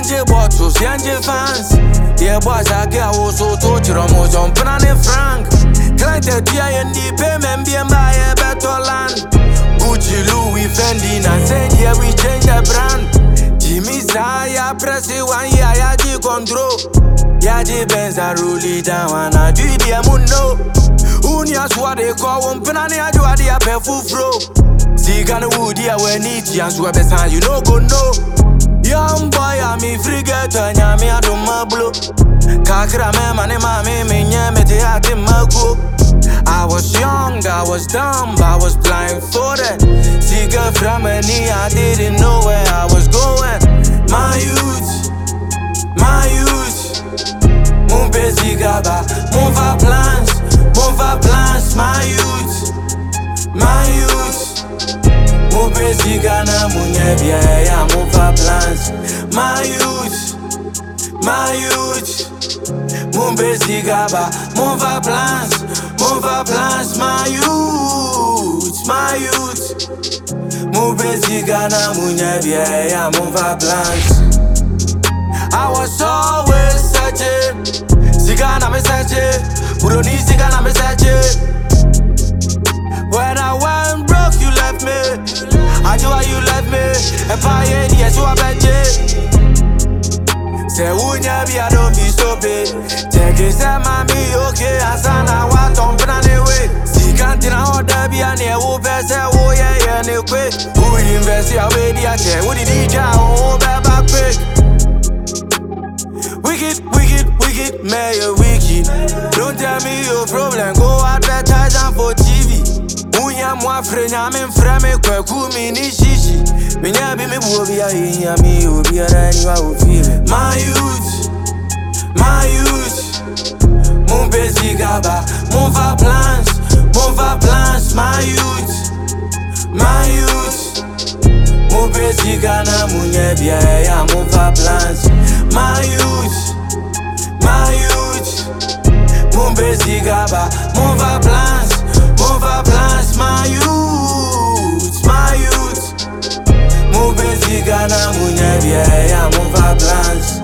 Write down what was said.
Yanje bottles, Yanje fans. Yeah, boys, I get also told you almost on Penny Frank. Client the GIND payment be buy a better land. Gucci, Louis, Fendi, and said, yeah, we change the brand. Jimmy Saya, press it 1 year, Yaji control. Yaji Benz, I roll it down, and I do the amuno. Unias, what they call one penny, I do a pay full flow. See, can wood here when it's young, so I you know, go no. Young boy, I'm a frigate, and I'm a dumb. Kakra me mane mame me nyamete ate mago. I was young, I was dumb, I was blindfolded. See girl from any, I didn't know where I was going. My youth, mon busy gaba, mon va plans, my youth, mon busy gana munyebia ya mon va plans, my youth. Mon busy gaba, mon va plans, my youth. Mon busy gana munyebia ya mon va plans. I was always searching, Sigana me searching, Buroni Sigana me searching. When I went broke, you left me. I do why you left me. And fire, yes, you are better. Say unya be I don't be stupid. Check it say mommy okay asana wa ton plan away. See can't na order be an e wo be say wo yeah ne quick. Who invest your way dia che wo di DJ o be back quick. Wicked, mayor wicked. Don't tell me your problem, go advertise am for TV. Unya mo afrenya me mframe kwaku mi ni shishi. Menya bi me buobi a yin mi obi ara ni wa ofie. My youth, mon busy gaba, mon va plans, my youth, mon busy gana munyebia ya mon va plans, my youth, mon busy gaba, mon va plans, my youth, mon busy gana munyebia ya mon va plans.